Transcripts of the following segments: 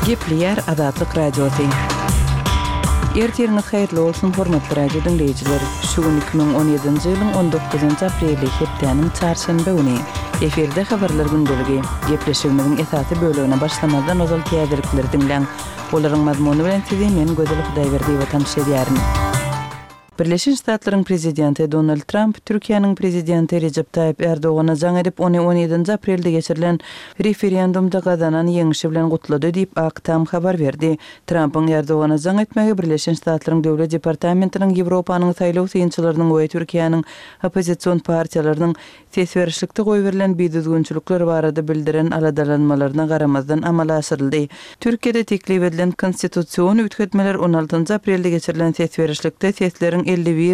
Gepleyer Azatlyk Radiosu. Ertiriniz hayırlı olsun hormatly radio dinleyijiler. Şu gün 2017-nji ýylyň 19-njy apreli hepdeniň çarşamba güni eferde habarlar gündäligi gepleşigimiň esasy bölügine başlamadan ozal täzelikleri dinleň. Olaryň mazmuny bilen sizi men Gözel Hudaýberdi we tanış edýärin. Birleşen Ştatlaryň prezidenti Donald Trump, Türkiýanyň prezidenti Recep Tayyip Erdoğan'a jaň edip, ony 17-nji aprelde geçirilen referendumda gazanan ýeňişi bilen gutlady diýip aktam habar berdi. Trump'yň Erdoğan'a jaň etmegi Birleşen Ştatlaryň Döwlet Departamentiniň Ýewropanyň saýlaw synçylarynyň we Türkiýanyň opposision partiýalarynyň sesberişlikde goý berilen biýdüzgünçilikler barada bildiren aladalanmalaryna garamazdan amala aşyryldy. Türkiýede teklip edilen konstitusiýon ütgetmeler 16-njy aprelde geçirilen sesberişlikde sesleriň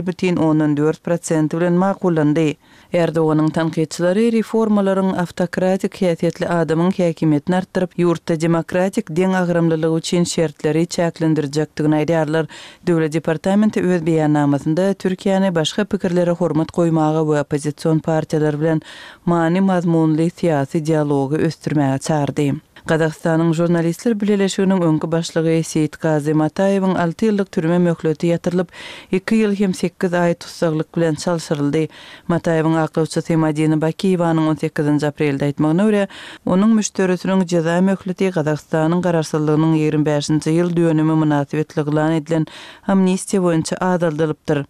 51,14% bilen makullandy. Erdoğanyň tanqidçilari reformalaryň awtokratik häsiýetli adamyň häkimetini artdyryp, ýurtda demokratik deň agrymlylygy üçin şertleri çäklendirjekdigini aýdýarlar. Döwlet departamenti öz beýannamasynda Türkiýany başga pikirlere hormat goýmagy we opposision partiýalar bilen many mazmunly syýasy dialogy östürmäge çağırdy. Qazaqstanyň jurnalistler birleşiginiň öňkü başlygy Seyit Kazym Ataýewiň 6 ýyllyk türme möhleti ýatyrylyp, 2 ýyl hem 8 aý tutsaklyk bilen çalşyryldy. Ataýewiň aklawçy Semadina Bakiýewanyň 18-nji aprelde aýtmagyna görä, onuň müşterisiniň jaza möhleti Qazaqstanyň gararsızlygynyň 25-nji ýyl dönümi münasibetli gylan edilen amnistiýa boýunça adaldylypdyr.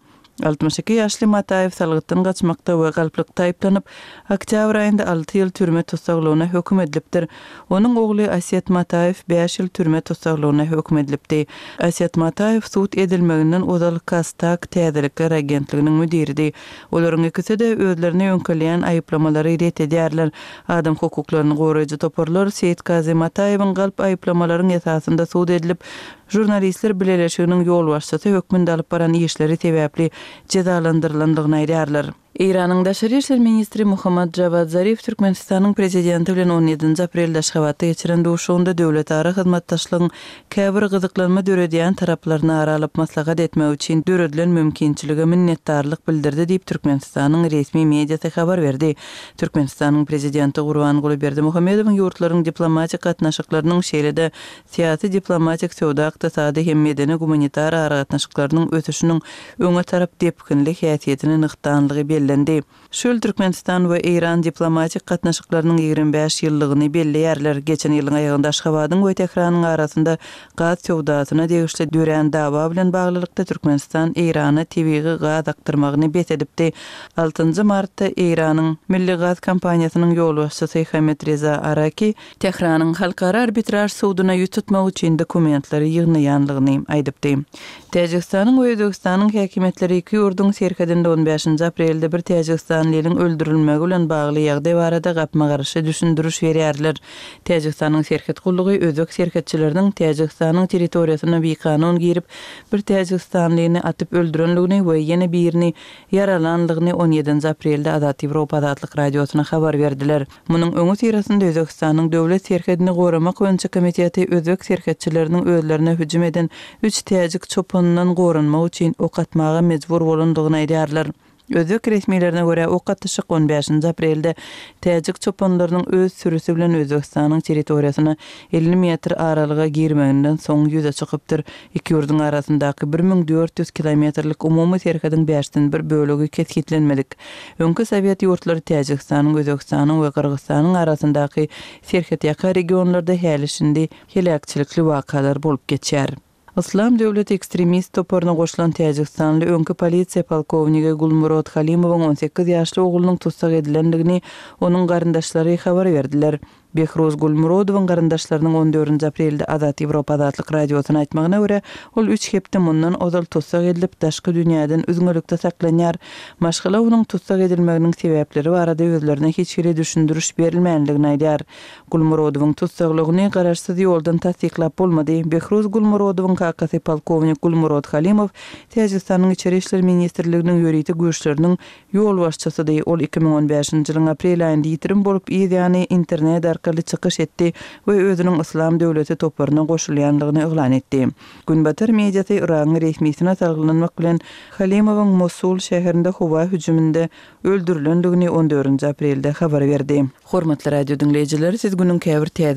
62 ýaşly Ataýew salgytdan gaçmakda we galplikda aýplanyp, oktyabr aýynda 6 ýyl türme tutsaklygyna höküm edilipdir. Onuň ogly Asyat Ataýew 5 ýyl türme tutsaklygyna höküm edilipdi. Asyat Ataýew suwt edilmeginden ozal Kastak täzelikler agentliginiň müdiridi. Olaryň ikisi de özlerini öňkeleýän aýyplamalary ret edýärler. Adam hukuklaryny goraýjy toparlar Seyit Kazym Ataýewiň galp aýyplamalaryň esasynda suwt edilip, jurnalistler birleşiginiň ýol başçysy hökmünde alyp baran işleri sebäpli cezalandyryldygyny aýdýarlar. İranyň Daşary işler ministri Muhammad Javad Zarif Türkmenistanyň prezidenti bilen 17-nji aprelde Aşgabatda geçiren duşugynda döwletara hyzmatdaşlygyň käbir gyzyklanma döredýän taraplaryny aralyp maslahat etmek üçin döredilen mümkinçilige minnetdarlyk bildirdi diýip Türkmenistanyň resmi mediasy habar berdi. Türkmenistanyň prezidenti Gurbanguly Berdimuhammedowyň ýurtlaryň diplomatik gatnaşyklarynyň şeýlede syýasy diplomatik söwda ykdysady hem medeni humanitar gatnaşyklarynyň ötüşiniň öňe tarap depkinlik häsiýetini nykdanlygy bellendi. Şol Türkmenistan we İran diplomatik gatnaşyklarynyň 25 ýyllygyny belleýärler. Geçen ýylyň aýagynda Aşgabatyň we Tehranyň arasynda gaz söwdasyna degişli dören dawa bilen baglylykda Türkmenistan İrana tebigy gaz aktyrmagyny bet edipdi. 6-njy martda İranyň Milli Gaz kompaniýasynyň ýol başçysy Hamet Reza Araki Tehranyň halkara arbitraj suwdyna ýutmak üçin dokumentlary ýygnaýanlygyny aýdypdy. Täjikistanyň we Özbegistanyň häkimetleri iki ýurdun serhedinde 15-nji aprelde bir Täjikstanlyň öldürilmegi bilen bagly ýagdaý barada gapma garaşy düşündürüş berýärler. Täjikstanyň serhed gullugy özbek serhetçileriniň Täjikstanyň territoriýasyna beýkanun girip bir Täjikstanlyny atyp öldürenligini we ýene birini yaralanlygyny 17-nji aprelde Azat Ýewropa Azatlyk radiosyna habar berdiler. Munyň öňü tirasynda Özbegistanyň döwlet serhedini goramak boýunça komiteti özbek serhetçileriniň özlerine hüjüm eden 3 täjik çopanynyň gorunmagy üçin ok atmaga mejbur bolandygyny aýdýarlar. Özbek resmilerine göre ok atyşyk 15-nji aprelde täjik çopanlarynyň öz sürüsü bilen Özbegistanyň territoriýasyna 50 metr aralyga girmeginden soň ýüze çykypdyr. Iki ýurdun arasyndaky 1400 kilometrlik umumy serhediň 5-den 1 bölegi kesgitlenmelik. Öňkü Sowet ýurtlary Täjikstanyň, Özbegistanyň we Kyrgyzstanyň arasyndaky serhed ýaka regionlarda häleşindi helakçylikli wakalar bolup geçýär. Islam döwleti ekstremist toparyna goşulan Täjikstanly öňkü polisiýa polkowniki Gulmurod Halimowyň 18 ýaşly oglunyň tutsak edilendigini onuň garyndaşlary habar berdiler. Behruz Gulmurodowyň garyndaşlarynyň 14-nji aprelde Azat Ýewropa Azatlyk radiosyna aýtmagyna görä, ol 3 hepde mundan ozal tutsak edilip daşky dünýäden üzgünlikde saklanýar. Maşgala onuň tutsak edilmeginiň sebäpleri barada özlerine hiç biri düşündürüş berilmänligini aýdýar. Gulmurodowyň tutsaklygyny garaşsyz ýoldan tasdiklap bolmady. Behruz Gulmurodowyň kakasy polkownik Gulmurod Halimow Täjikstanyň içeri işler ministrliginiň ýöriti güýçleriniň ýol başçysydy. Ol 2015-nji ýylyň aprel aýynda ýitirim bolup ýa-ni internet arkaly çykyş etdi we özüniň Islam döwleti toparyna goşulýanlygyny eglan etdi. Günbatar mediasy Iranyň resmisine salgynanmak bilen Halimowyň Mosul şäherinde howa hüjüminde öldürilendigini 14-nji aprelde habar berdi. Hormatly radio dinleyijiler, siz günüň käbir